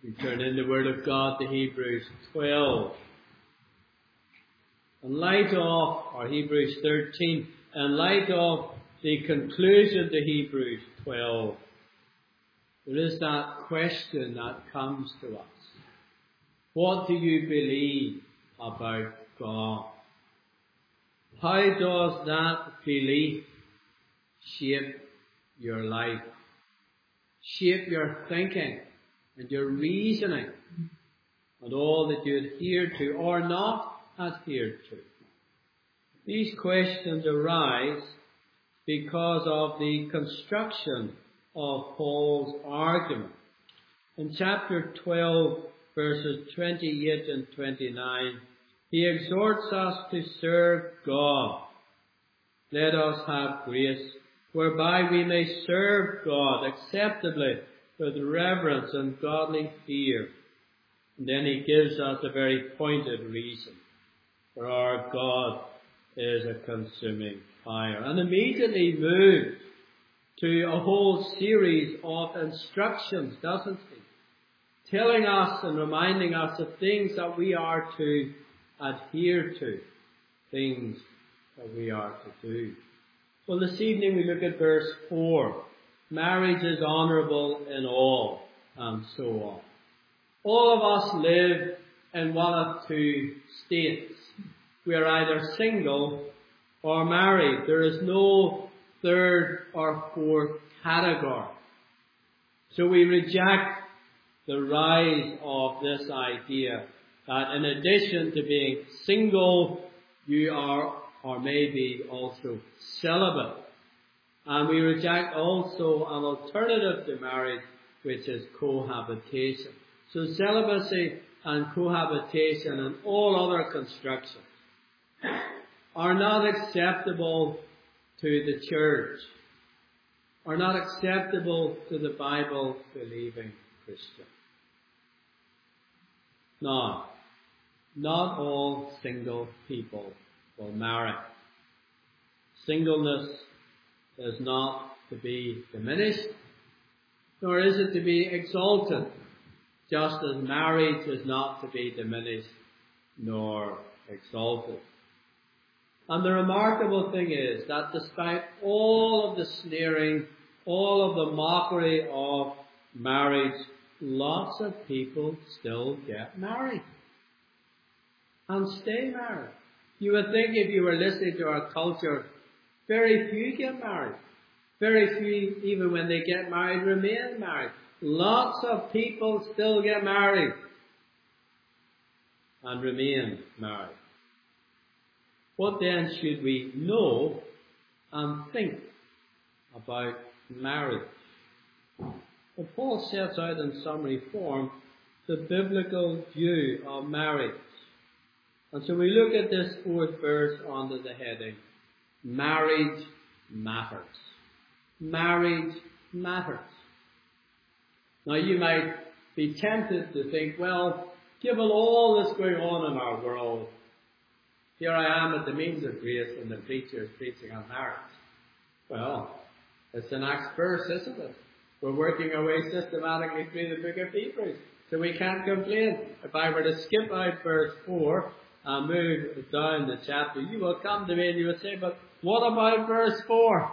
We turn in the Word of God to Hebrews 12. In light of, or Hebrews 13, in light of the conclusion to Hebrews 12, there is that question that comes to us. What do you believe about God? How does that belief shape your life? Shape your thinking and your reasoning and all that you adhere to or not adhere to? These questions arise because of the construction of Paul's argument. In chapter 12, verses 28 and 29, he exhorts us to serve God. Let us have grace whereby we may serve God acceptably with reverence and godly fear. And then he gives us a very pointed reason. For our God is a consuming fire. And immediately moves to a whole series of instructions, doesn't he? Telling us and reminding us of things that we are to adhere to. Things that we are to do. Well, this evening we look at verse 4. Marriage is honourable in all, and so on. All of us live in one of two states. We are either single or married. There is no third or fourth category. So we reject the rise of this idea that in addition to being single, you are or maybe also celibate. And we reject also an alternative to marriage, which is cohabitation. So celibacy and cohabitation and all other constructions are not acceptable to the church, are not acceptable to the Bible-believing Christian. Now, not all single people will marry. Singleness is not to be diminished, nor is it to be exalted, just as marriage is not to be diminished nor exalted. And the remarkable thing is that despite all of the sneering, all of the mockery of marriage, lots of people still get married and stay married. You would think if you were listening to our culture, very few get married. Very few, even when they get married, remain married. Lots of people still get married and remain married. What then should we know and think about marriage? Well, Paul sets out in summary form the biblical view of marriage. And so we look at this fourth verse under the heading, Marriage Matters. Marriage matters. Now you might be tempted to think, well, given all this going on in our world, here I am at the means of grace and the preacher is preaching on marriage. Well, it's the next verse, isn't it? We're working our way systematically through the book of Hebrews, so we can't complain. If I were to skip out verse 4 and move down the chapter, you will come to me and you will say, but what about verse 4?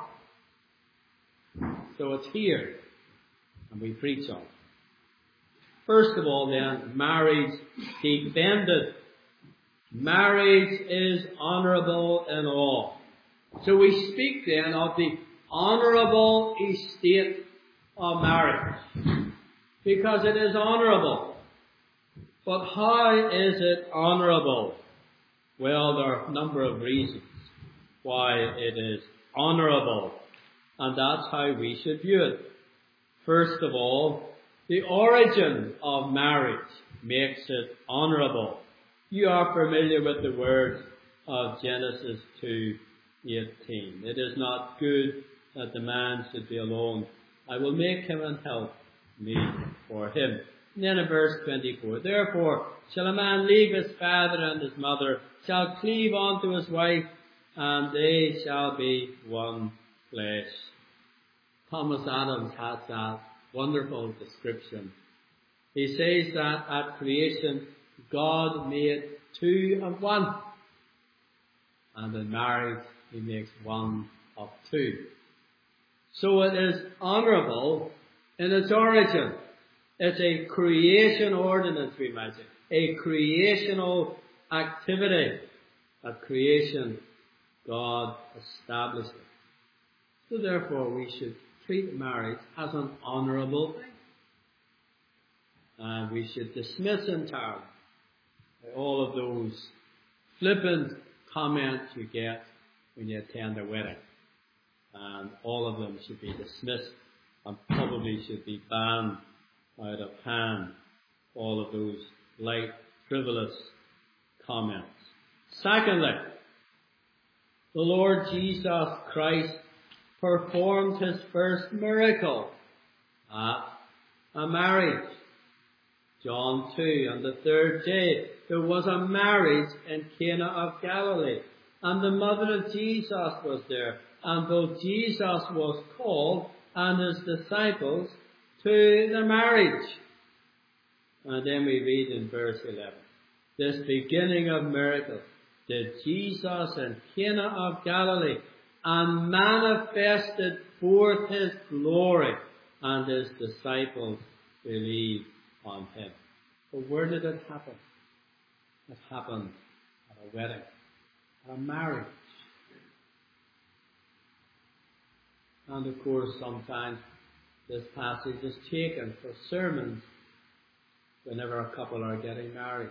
So it's here, and we preach on it. First of all then, marriage defended. Marriage is honourable in all. So we speak then of the honourable estate of marriage, because it is honourable. But how is it honourable? Well, there are a number of reasons why it is honourable, and that's how we should view it. First of all, the origin of marriage makes it honourable. You are familiar with the words of Genesis 2:18. It is not good that the man should be alone. I will make him and help me for him. And then in verse 24, therefore shall a man leave his father and his mother, shall cleave unto his wife, and they shall be one flesh. Thomas Adams has that wonderful description He says that at creation, God made two of one. And in marriage, he makes one of two. So it is honourable in its origin. It's a creation ordinance, we might say. A creational activity. At creation, God established it. So therefore, we should treat marriage as an honourable thing. And we should dismiss entirely all of those flippant comments you get when you attend a wedding. And all of them should be dismissed and probably should be banned out of hand. All of those light, frivolous comments. Secondly, the Lord Jesus Christ performed his first miracle at a marriage. John 2, on the third day, there was a marriage in Cana of Galilee, and the mother of Jesus was there, and both Jesus was called and his disciples to the marriage. And then we read in verse 11, this beginning of miracles did Jesus in Cana of Galilee, and manifested forth his glory, and his disciples believed on him. But where did it happen? It happened at a wedding, at a marriage. And of course, sometimes this passage is taken for sermons whenever a couple are getting married.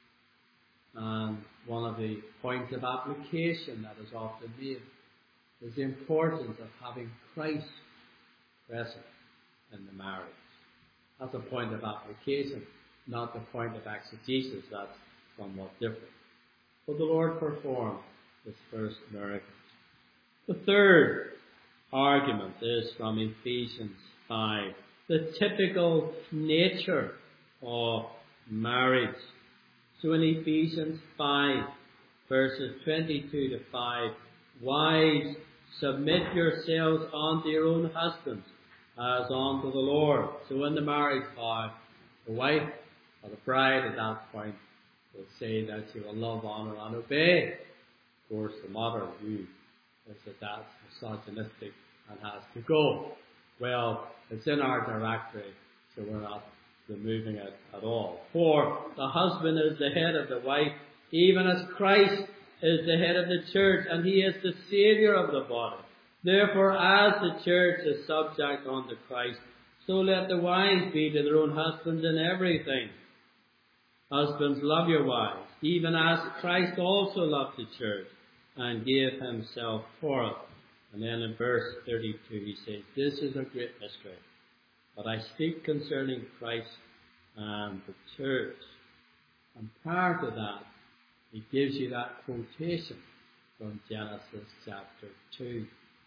And one of the points of application that is often made is the importance of having Christ present in the marriage. That's a point of application, not the point of exegesis. That's somewhat different. But the Lord performed his first miracle. The third argument is from Ephesians 5. The typical nature of marriage. So in Ephesians 5, verses 22 to 5, wives, submit yourselves unto your own husbands, as unto the Lord. So in the marriage vow, the wife or the bride at that point will say that she will love, honour and obey. Of course, the mother view is that that's misogynistic and has to go. Well, it's in our directory, so we're not removing it at all. For the husband is the head of the wife, even as Christ is the head of the church, and he is the Saviour of the body. Therefore, as the church is subject unto Christ, so let the wives be to their own husbands in everything. Husbands, love your wives, even as Christ also loved the church, and gave himself for it. And then in verse 32 he says, this is a great mystery, but I speak concerning Christ and the church. And prior to that, he gives you that quotation from Genesis chapter 2.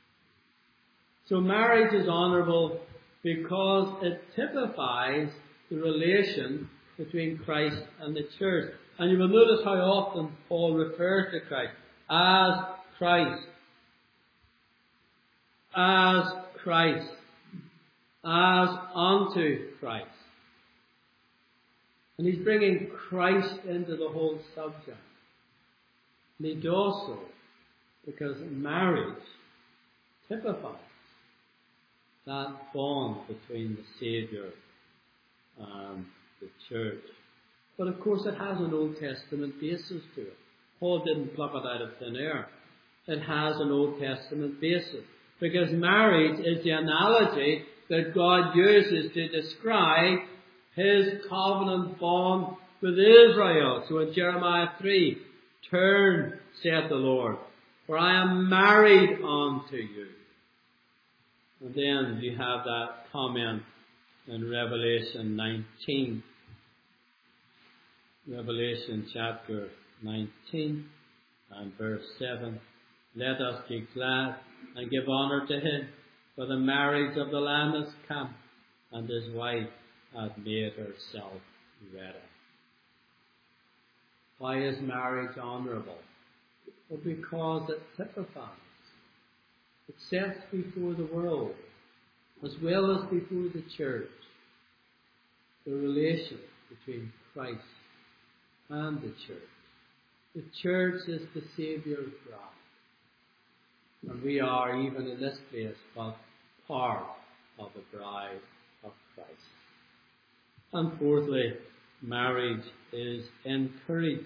So marriage is honourable because it typifies the relation between Christ and the church. And you will notice how often Paul refers to Christ as Christ, as Christ, as unto Christ. And he's bringing Christ into the whole subject. And he does so because marriage typifies that bond between the Saviour and the church. But of course it has an Old Testament basis to it. Paul didn't pluck it out of thin air. It has an Old Testament basis. Because marriage is the analogy that God uses to describe his covenant bond with Israel. So in Jeremiah 3, turn, saith the Lord, for I am married unto you. And then you have that comment in Revelation 19. Revelation chapter 19 and verse 7. Let us be glad and give honour to him, for the marriage of the Lamb is come, and his wife hath made herself ready. Why is marriage honourable? Well, because it typifies. It sets before the world, as well as before the church, the relation between Christ and the church. The church is the Saviour's bride. And we are, even in this place, but part of the bride of Christ. And fourthly, marriage is encouraged.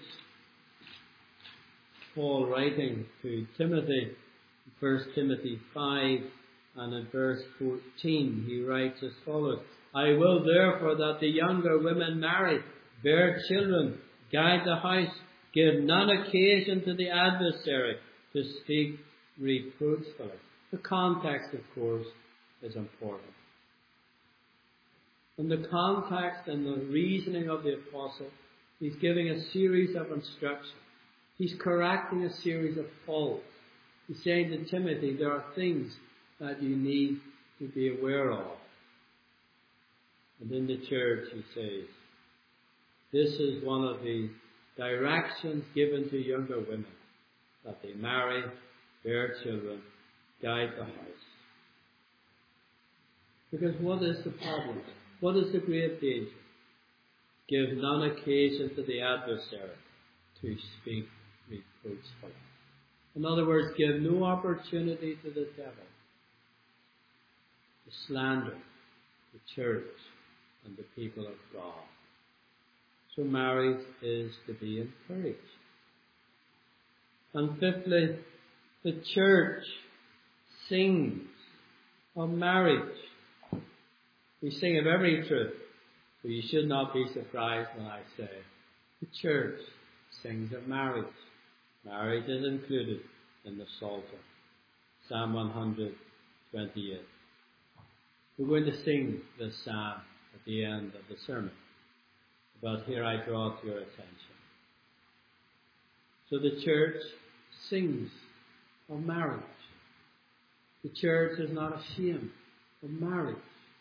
Paul, writing to Timothy, 1 Timothy 5 and in verse 14, he writes as follows: I will therefore that the younger women marry, bear children, guide the house, give none occasion to the adversary to speak reproachfully. The context, of course, is important. In the context and the reasoning of the apostle, he's giving a series of instructions. He's correcting a series of faults. He's saying to Timothy, there are things that you need to be aware of. And in the church, he says, this is one of the directions given to younger women, that they marry, bear children, guide the house. Because what is the problem? What is the great danger? Give none occasion to the adversary to speak reproachfully. In other words, give no opportunity to the devil to slander the church and the people of God. So marriage is to be encouraged. And fifthly, the church sings of marriage. We sing of every truth, so you should not be surprised when I say the church sings of marriage. Marriage is included in the Psalter, Psalm 128. We're going to sing this psalm at the end of the sermon, but here I draw to your attention. So the church sings of marriage. The church is not ashamed of marriage.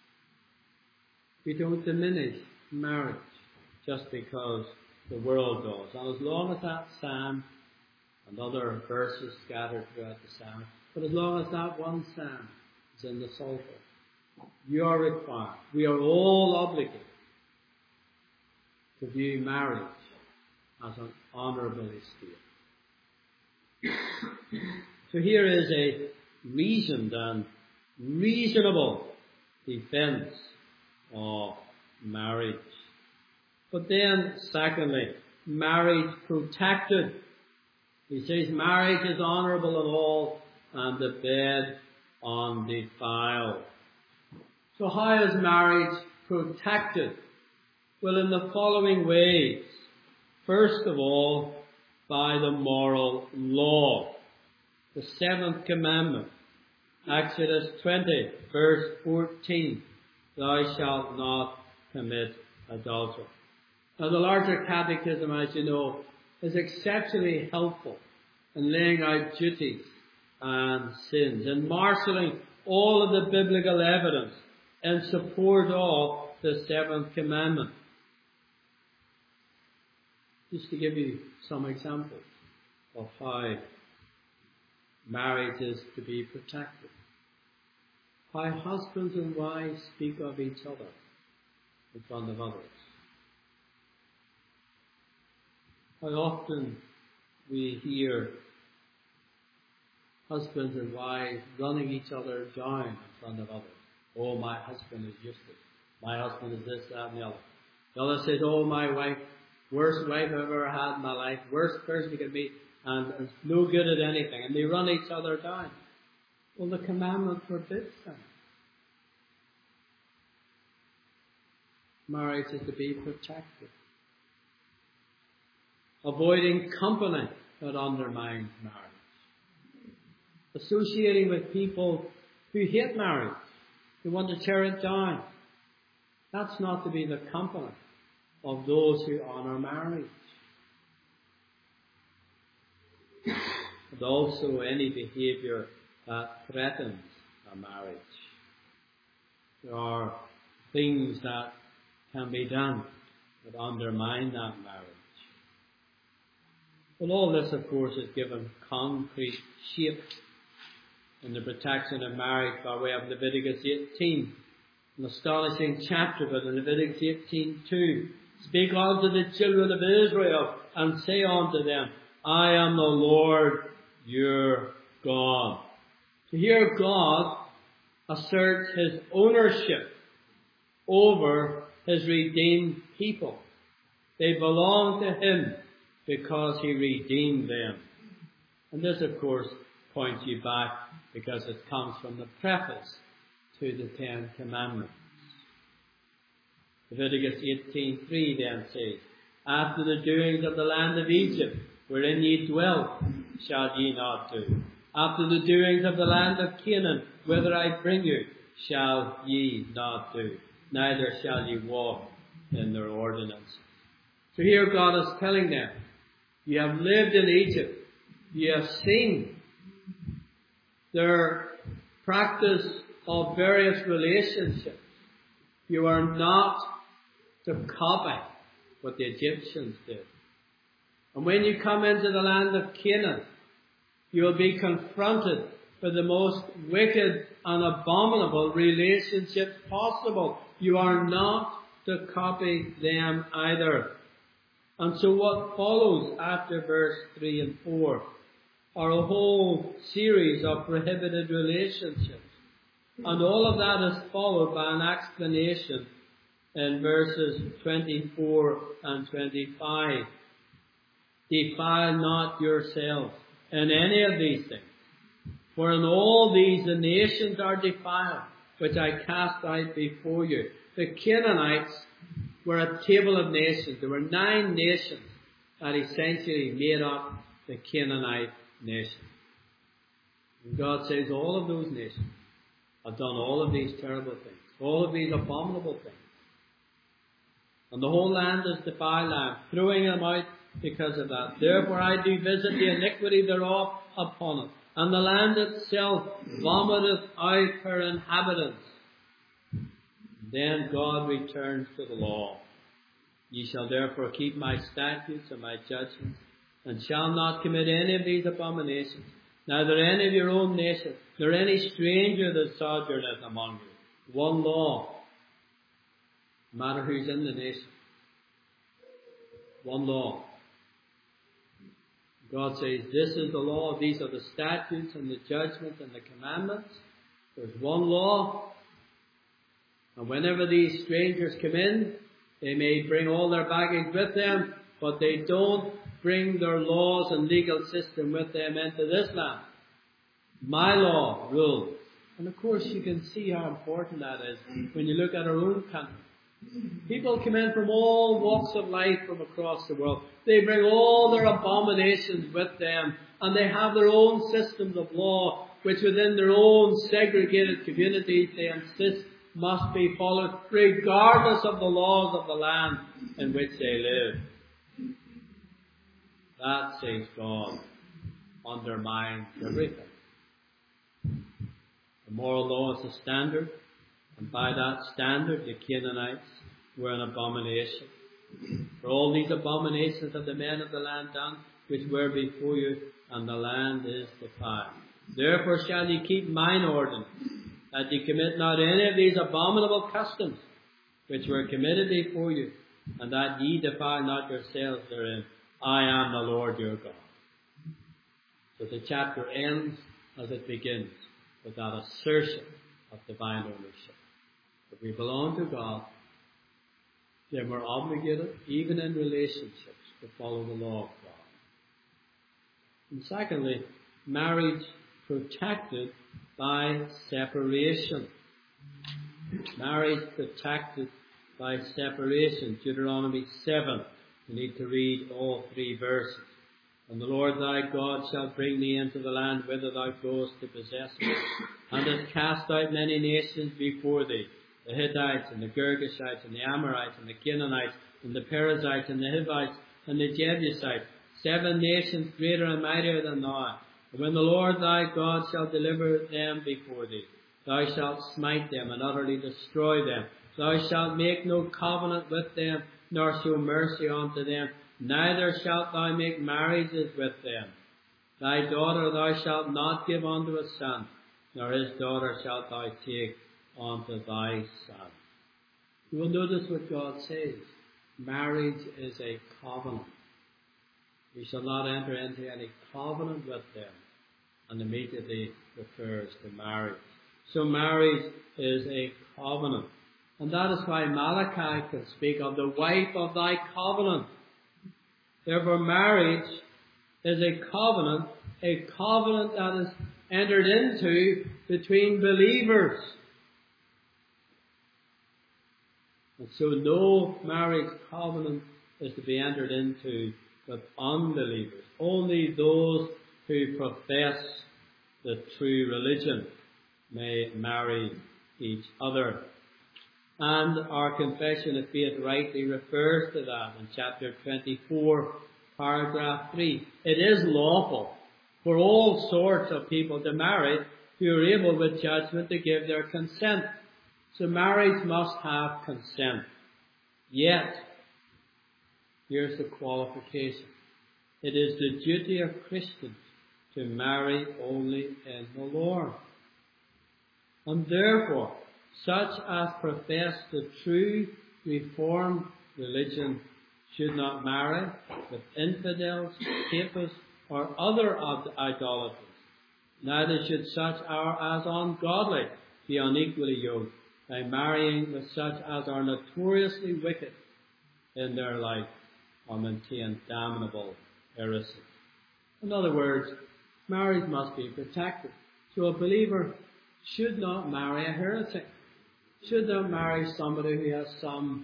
We don't diminish marriage just because the world does. And as long as that psalm and other verses scattered throughout the psalm, but as long as that one psalm is in the Psalter, you are required, we are all obligated to view marriage as an honourable estate. So here is a reasoned and reasonable defence of marriage. But then, secondly, marriage protected. He says marriage is honourable in all, and the bed undefiled. So how is marriage protected? Well, in the following ways. First of all, by the moral law. The seventh commandment, Exodus 20, verse 14. Thou shalt not commit adultery. Now, the larger catechism, as you know, is exceptionally helpful in laying out duties and sins and marshalling all of the biblical evidence in support of the seventh commandment. Just to give you some examples of how marriage is to be protected. How husbands and wives speak of each other in front of others. How often we hear husbands and wives running each other down in front of others. Oh, my husband is useless. My husband is this, that, and the other. The other says, oh, my wife, worst wife I've ever had in my life, worst person you can meet, and is no good at anything. And they run each other down. Well, the commandment forbids that. Marriage is to be protected. Avoiding company that undermines marriage. Associating with people who hate marriage, who want to tear it down. That's not to be the company of those who honour marriage. And also any behaviour that threatens a marriage. There are things that can be done that undermine that marriage. Well, all this, of course, is given concrete shape in the protection of marriage by way of Leviticus 18. An astonishing chapter, but in Leviticus 18:2, speak unto the children of Israel, and say unto them, I am the Lord your God. So here God asserts his ownership over his redeemed people. They belong to him because he redeemed them. And this, of course, points you back because it comes from the preface to the Ten Commandments. Leviticus 18:3 then says, After the doings of the land of Egypt, wherein ye dwelt, shall ye not do. After the doings of the land of Canaan, whither I bring you, shall ye not do. Neither shall ye walk in their ordinances. So here God is telling them, you have lived in Egypt. You have seen their practice of various relationships. You are not to copy what the Egyptians did. And when you come into the land of Canaan, you will be confronted with the most wicked and abominable relationships possible. You are not to copy them either. And so what follows after verse 3 and 4 are a whole series of prohibited relationships. And all of that is followed by an explanation in verses 24 and 25. Defile not yourselves in any of these things. For in all these the nations are defiled, which I cast out before you. The Canaanites were a table of nations. There were 9 nations that essentially made up the Canaanite nation. And God says all of those nations have done all of these terrible things, all of these abominable things. And the whole land is defiled. I am throwing them out because of that. Therefore I do visit the iniquity thereof upon it. And the land itself vomiteth out her inhabitants. Then God returns to the law. Ye shall therefore keep my statutes and my judgments, and shall not commit any of these abominations, neither any of your own nation, nor any stranger that sojourneth among you. One law, no matter who's in the nation. One law. God says, this is the law, these are the statutes and the judgments and the commandments. There's one law. And whenever these strangers come in, they may bring all their baggage with them, but they don't bring their laws and legal system with them into this land. My law rules. And of course you can see how important that is when you look at our own country. People come in from all walks of life from across the world. They bring all their abominations with them, and they have their own systems of law, which within their own segregated communities they insist must be followed, regardless of the laws of the land in which they live. That, says God, undermines everything. The moral law is the standard, and by that standard the Canaanites were an abomination. For all these abominations have the men of the land done, which were before you, and the land is defiled. Therefore shall ye keep mine ordinance, that ye commit not any of these abominable customs, which were committed before you, and that ye defile not yourselves therein. I am the Lord your God. So the chapter ends as it begins, with that assertion of divine ownership. If we belong to God, then we're obligated, even in relationships, to follow the law of God. And secondly, marriage protected by separation. Marriage protected by separation. Deuteronomy 7. You need to read all 3 verses. And the Lord thy God shall bring thee into the land whither thou goest to possess it, and hath cast out many nations before thee, the Hittites, and the Girgashites, and the Amorites, and the Canaanites, and the Perizzites, and the Hivites, and the Jebusites, 7 nations greater and mightier than thou. And when the Lord thy God shall deliver them before thee, thou shalt smite them and utterly destroy them. Thou shalt make no covenant with them, nor show mercy unto them, neither shalt thou make marriages with them. Thy daughter thou shalt not give unto a son, nor his daughter shalt thou take unto thy son. You will notice what God says. Marriage is a covenant. You shall not enter into any covenant with them. And immediately refers to marriage. So marriage is a covenant. And that is why Malachi can speak of the wife of thy covenant. Therefore marriage is a covenant that is entered into between believers. And so no marriage covenant is to be entered into with unbelievers. Only those who profess the true religion may marry each other. And our confession of faith rightly refers to that in chapter 24, paragraph 3. It is lawful for all sorts of people to marry who are able with judgment to give their consent. So marriage must have consent. Yet, here's the qualification. It is the duty of Christians to marry only in the Lord. And therefore, such as profess the true Reformed religion should not marry with infidels, papists, or other idolaters. Neither should such as ungodly be unequally yoked by marrying with such as are notoriously wicked in their life or maintain damnable heresy. In other words, marriage must be protected. So a believer should not marry a heretic. Should not marry somebody who has some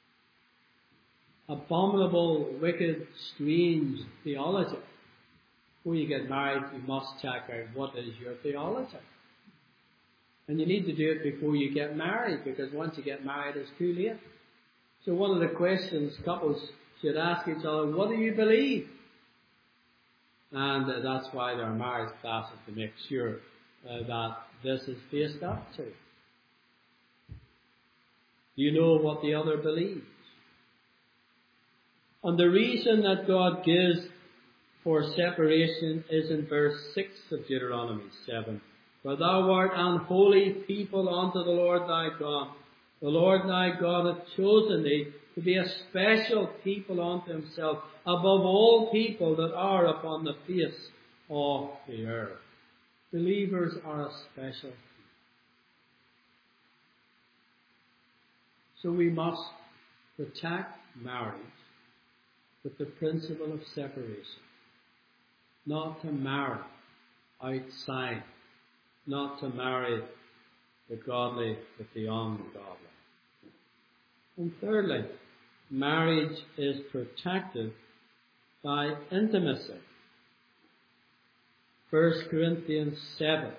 abominable, wicked, strange theology. Before you get married, you must check out what is your theology. And you need to do it before you get married, because once you get married, it's too late. So one of the questions couples should ask each other, what do you believe? And that's why there are marriage classes, to make sure that this is faced up to. Do you know what the other believes? And the reason that God gives for separation is in verse 6 of Deuteronomy 7. For thou art an holy people unto the Lord thy God. The Lord thy God hath chosen thee to be a special people unto himself, above all people that are upon the face of the earth. Believers are a special people. So we must protect marriage with the principle of separation. Not to marry outside. Not to marry the godly with the ungodly. And thirdly, marriage is protected by intimacy. 1 Corinthians 7.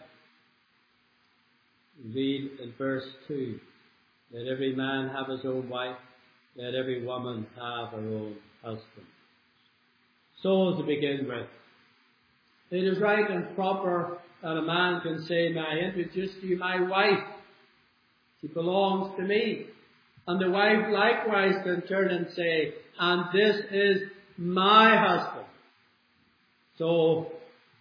Read in verse 2. Let every man have his own wife. Let every woman have her own husband. So to begin with, it is right and proper that a man can say, may I introduce to you my wife? She belongs to me. And the wife likewise can turn and say, and this is my husband. So,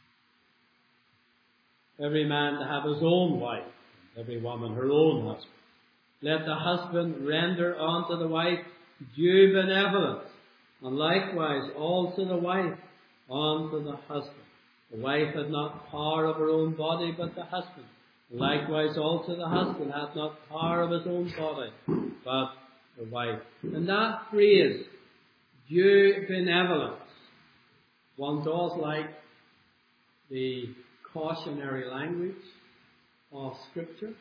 every man to have his own wife, every woman her own husband. Let the husband render unto the wife due benevolence, and likewise also the wife unto the husband. The wife hath not power of her own body, but the husband. Likewise also the husband hath not power of his own body, but the wife. And that phrase, due benevolence, one does like the cautionary language of Scripture.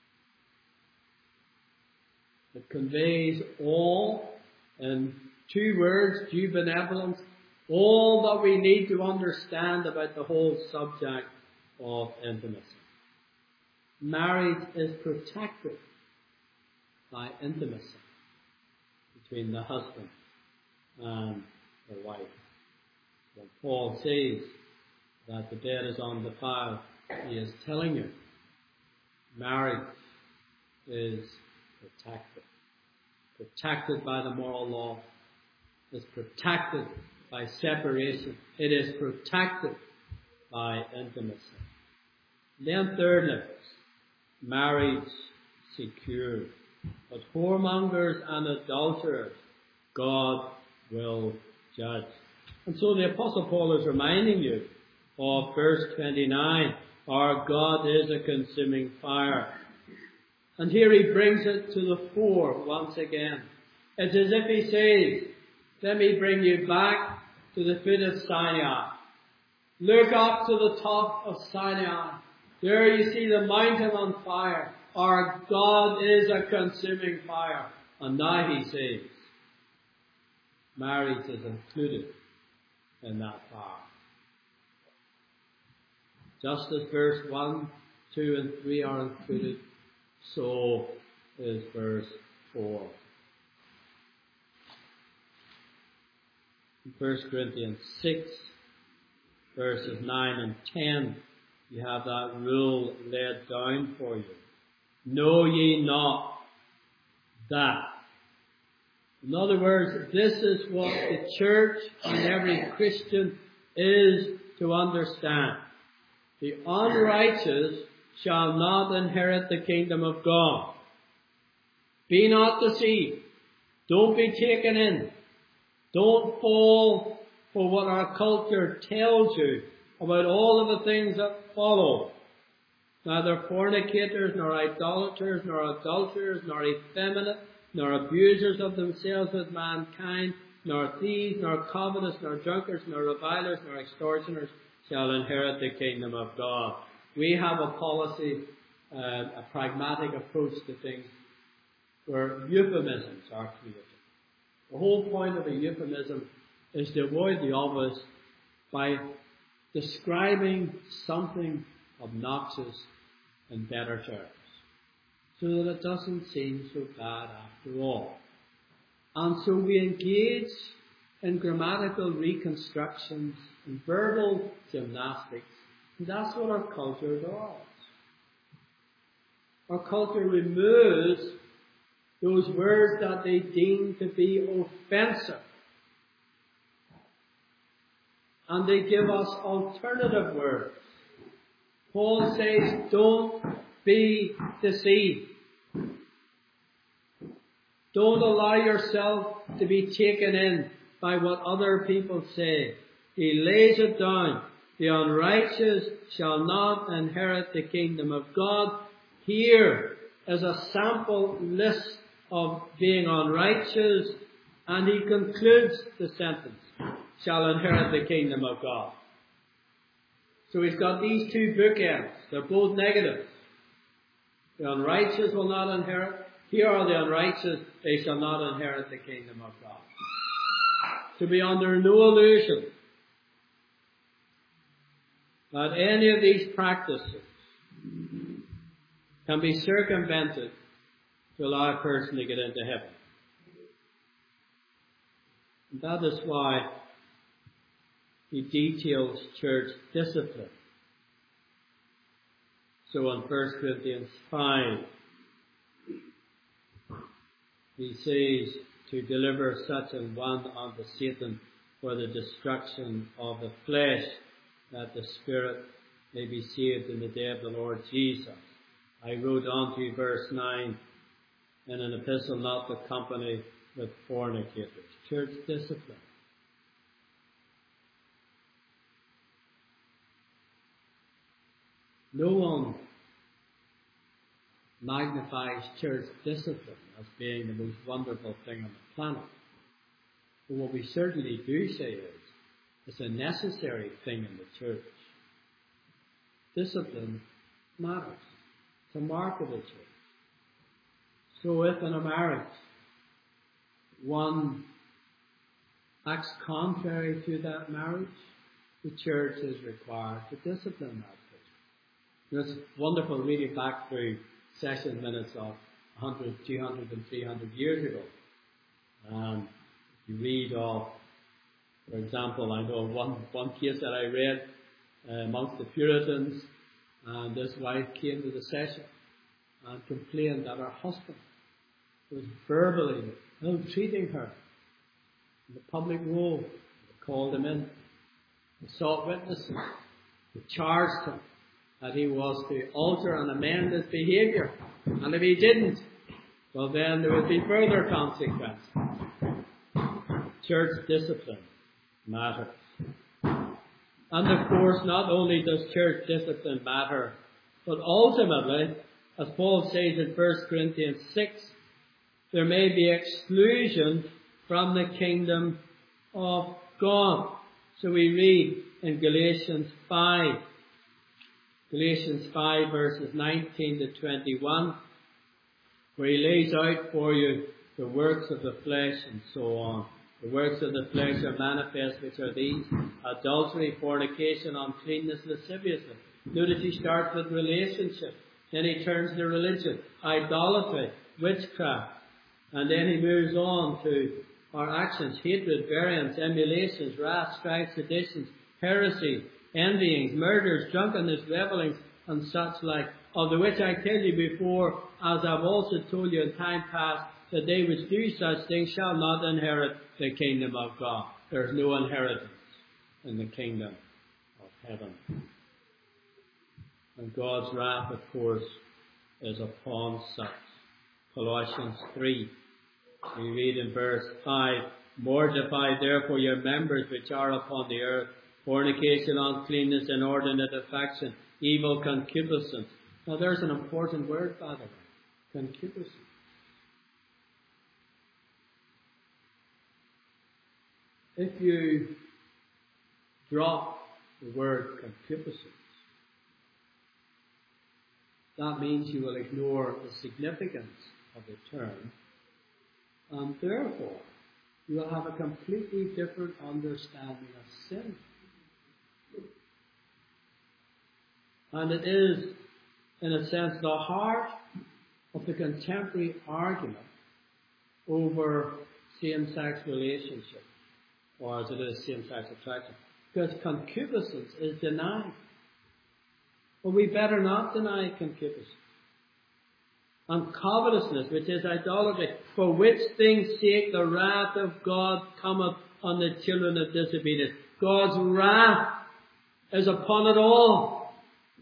It conveys all in two words, due benevolence, all that we need to understand about the whole subject of intimacy. Marriage is protected by intimacy between the husband and the wife. When Paul says that the bed is undefiled, he is telling you marriage is protected. Protected by the moral law. It's protected by separation. It is protected by intimacy. Then thirdly, marriage secure. But whoremongers and adulterers, God will judge. And so the Apostle Paul is reminding you of verse 29. Our God is a consuming fire. And here he brings it to the fore once again. It's as if he says, let me bring you back to the foot of Sinai. Look up to the top of Sinai. There you see the mountain on fire. Our God is a consuming fire. And now he says, marriage is included in that fire. Just as verse 1, 2 and 3 are included, so is verse 4. In 1 Corinthians 6, verses 9 and 10, you have that rule laid down for you. Know ye not that. In other words, this is what the church and every Christian is to understand. The unrighteous shall not inherit the kingdom of God. Be not deceived. Don't be taken in. Don't fall for what our culture tells you about all of the things that follow. Neither fornicators, nor idolaters, nor adulterers, nor effeminate, nor abusers of themselves with mankind, nor thieves, nor covetous, nor drunkards, nor revilers, nor extortioners shall inherit the kingdom of God. We have a policy, a pragmatic approach to things where euphemisms are created. The whole point of a euphemism is to avoid the obvious by describing something obnoxious in better terms, so that it doesn't seem so bad after all. And so we engage in grammatical reconstructions and verbal gymnastics, and that's what our culture does. Our culture removes those words that they deem to be offensive, and they give us alternative words. Paul says, don't be deceived. Don't allow yourself to be taken in by what other people say. He lays it down. The unrighteous shall not inherit the kingdom of God. Here is a sample list of being unrighteous, and he concludes the sentence, shall inherit the kingdom of God. So he's got these two bookends. They're both negatives. The unrighteous will not inherit. Here are the unrighteous. They shall not inherit the kingdom of God. To be under no illusion that any of these practices can be circumvented to allow a person to get into heaven. And that is why he details church discipline. So in 1 Corinthians 5, he says to deliver such an one unto Satan for the destruction of the flesh, that the spirit may be saved in the day of the Lord Jesus. I wrote on to verse 9 in an epistle not to company with fornicators. Church discipline. No one magnifies church discipline as being the most wonderful thing on the planet. But what we certainly do say is, it's a necessary thing in the church. Discipline matters. It's a mark of the church. So if in a marriage one acts contrary to that marriage, the church is required to discipline that person. You know, it's wonderful reading back through session minutes of 100, 200 and 300 years ago. You read of, for example, I know one case that I read amongst the Puritans, and this wife came to the session and complained that her husband was verbally ill-treating her in the public road. They called him in. They sought witnesses. They charged him. that he was to alter and amend his behaviour. And if he didn't, well then there would be further consequences. Church discipline matters. And of course, not only does church discipline matter, but ultimately, as Paul says in 1 Corinthians 6, there may be exclusion from the kingdom of God. So we read in Galatians 5 verses 19 to 21, where he lays out for you the works of the flesh and so on. The works of the flesh are manifest, which are these: adultery, fornication, uncleanness, lasciviousness. Notice he starts with relationship, then he turns to religion, idolatry, witchcraft, and then he moves on to our actions: hatred, variance, emulations, wrath, strife, seditions, heresy, envyings, murders, drunkenness, revellings, and such like, of the which I tell you before, as I've also told you in time past, that they which do such things shall not inherit the kingdom of God. There is no inheritance in the kingdom of heaven. And God's wrath, of course, is upon such. Colossians 3, we read in verse 5, mortify therefore your members which are upon the earth, fornication, uncleanness, inordinate affection, evil concupiscence. Now there's an important word, by the way. Concupiscence. If you drop the word concupiscence, that means you will ignore the significance of the term, and therefore you will have a completely different understanding of sin. And it is, in a sense, the heart of the contemporary argument over same-sex relationships, or as it is same-sex attraction. Because concupiscence is denied. But we better not deny concupiscence. And covetousness, which is idolatry, for which things sake the wrath of God cometh on the children of disobedience. God's wrath is upon it all.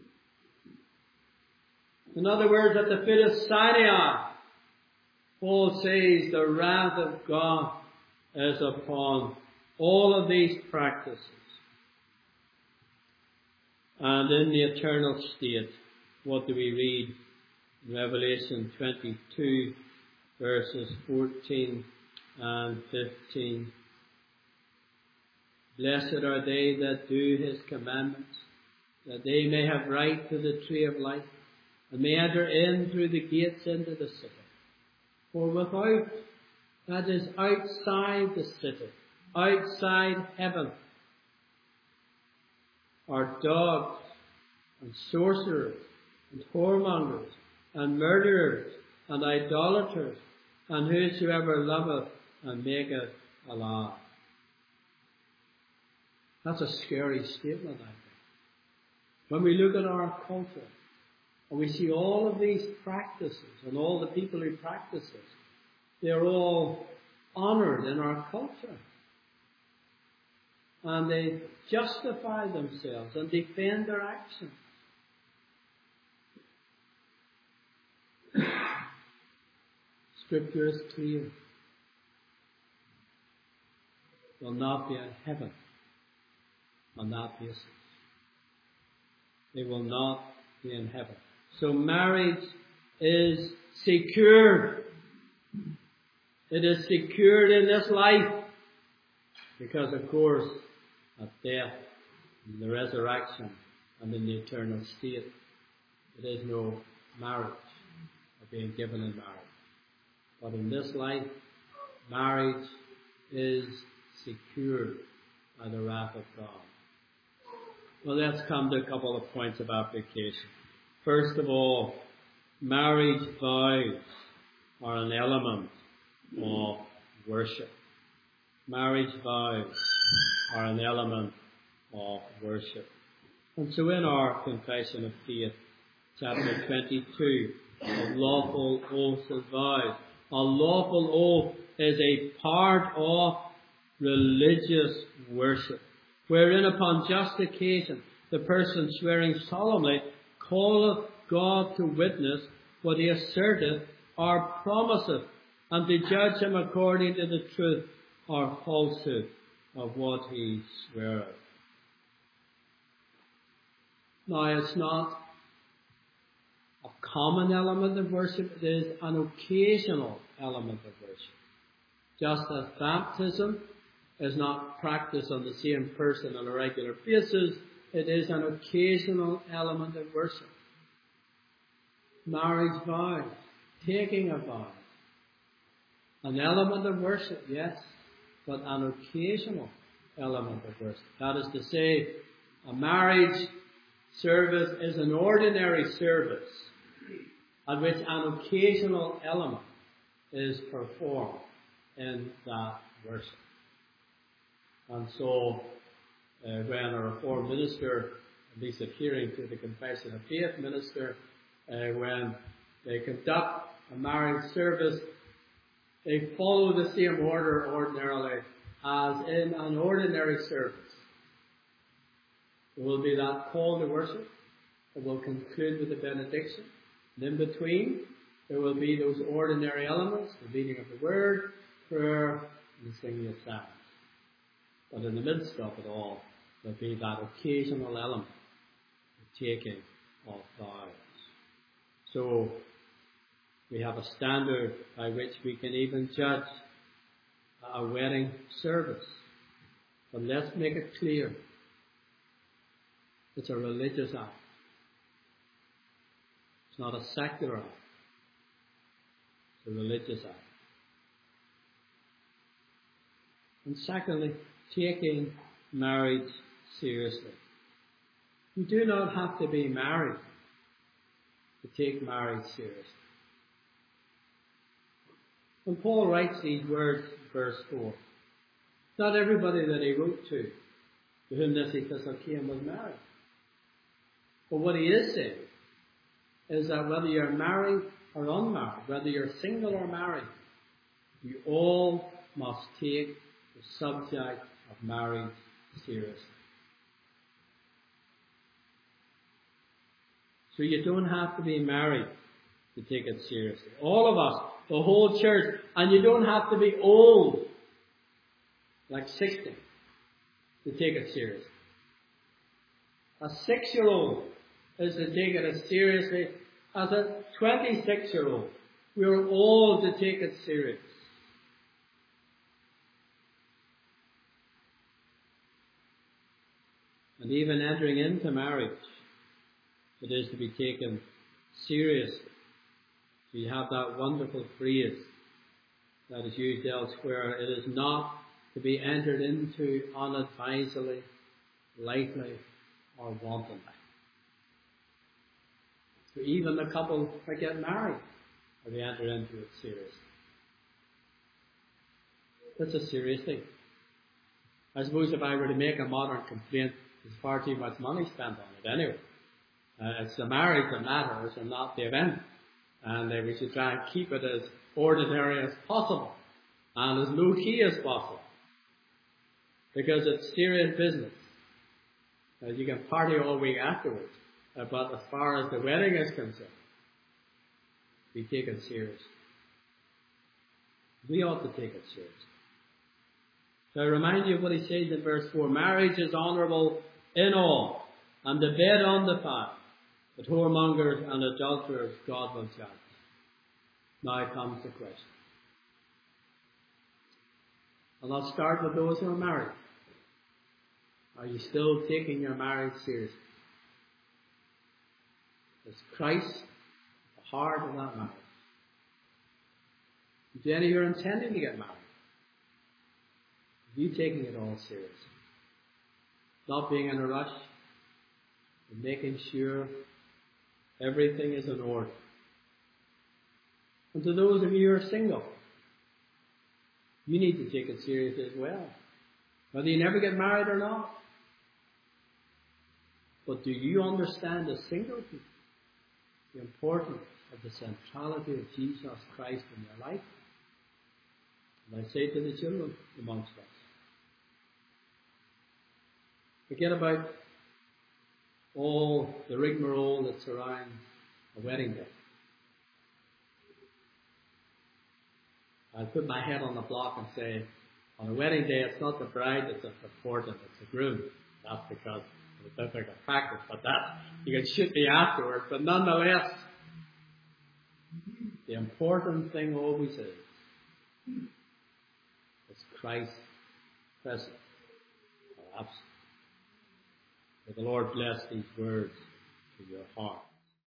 In other words, at the foot of Sinai, Paul says the wrath of God is upon all of these practices. And in the eternal state, what do we read in Revelation 22, verses 14 and 15? Blessed are they that do his commandments, that they may have right to the tree of life, and may enter in through the gates into the city. For without, that is outside the city, outside heaven, are dogs and sorcerers and whoremongers and murderers and idolaters and whosoever loveth and maketh a lie. That's a scary statement, I think. When we look at our culture and we see all of these practices and all the people who practice it, they're all honoured in our culture. And they justify themselves and defend their actions. Scripture is clear. Will not be in heaven on that basis. They will not be in heaven. So marriage is secured. It is secured in this life. Because of course, at death, in the resurrection, and in the eternal state, there is no marriage or being given in marriage. But in this life, marriage is secured by the wrath of God. Well, let's come to a couple of points of application. First of all, marriage vows are an element of worship. Marriage vows are an element of worship. And so in our Confession of Faith, chapter 22, of lawful oaths and vows, a lawful oath is a part of religious worship, wherein upon just occasion the person swearing solemnly calleth God to witness what he asserteth or promiseth, and to judge him according to the truth or falsehood of what he sweareth. Now, it's not a common element of worship, it is an occasional element of worship. Just as baptism is not practiced on the same person on a regular basis, it is an occasional element of worship. Marriage vows, taking a vow, an element of worship, yes, but an occasional element of worship. That is to say, a marriage service is an ordinary service at which an occasional element is performed in that worship. And so, when a Reformed minister, at least adhering to the Confession of Faith minister, when they conduct a marriage service, they follow the same order ordinarily as in an ordinary service. There will be that call to worship. It will conclude with the benediction. And in between, there will be those ordinary elements, the reading of the word, prayer, and the singing of psalms. But in the midst of it all, there will be that occasional element, the taking of vows. So, we have a standard by which we can even judge a wedding service. But let's make it clear. It's a religious act. It's not a secular act. It's a religious act. And secondly, taking marriage seriously. You do not have to be married to take marriage seriously. When Paul writes these words in verse 4, not everybody that he wrote to whom this epistle came, was married. But what he is saying is that whether you're married or unmarried, whether you're single or married, you all must take the subject of marriage seriously. So you don't have to be married to take it seriously. All of us, the whole church, and you don't have to be old, like 60, to take it seriously. A 6-year-old is to take it as seriously as a 26-year-old. We are all to take it serious. And even entering into marriage, it is to be taken seriously. So you have that wonderful phrase that is used elsewhere. It is not to be entered into unadvisedly, lightly, or wantonly. So even the couple that get married are to enter into it seriously. That's a serious thing. I suppose if I were to make a modern complaint, there's far too much money spent on it anyway. It's the marriage that matters and not the event. And we should try and keep it as ordinary as possible and as low-key as possible. Because it's serious business. You can party all week afterwards. But as far as the wedding is concerned, we take it seriously. We ought to take it seriously. So I remind you of what he says in verse 4. Marriage is honourable in all, and the bed undefiled, but whoremongers and adulterers God will judge. Now comes the question. And I'll start with those who are married. Are you still taking your marriage seriously? Is Christ the heart of that marriage? Do any of you are intending to get married? Are you taking it all seriously? Not being in a rush, and making sure everything is in order. And to those of you who are single, you need to take it seriously as well. Whether you never get married or not. But do you understand as single people the importance of the centrality of Jesus Christ in your life? And I say to the children amongst us, forget about all the rigmarole that surrounds a wedding day. I'll put my head on the block and say, on a wedding day, it's not the bride that's important, it's the groom. That's because of the biblical practice. But that, you can shoot me afterwards. But nonetheless, the important thing always is Christ present or absent. May the Lord bless these words to your heart.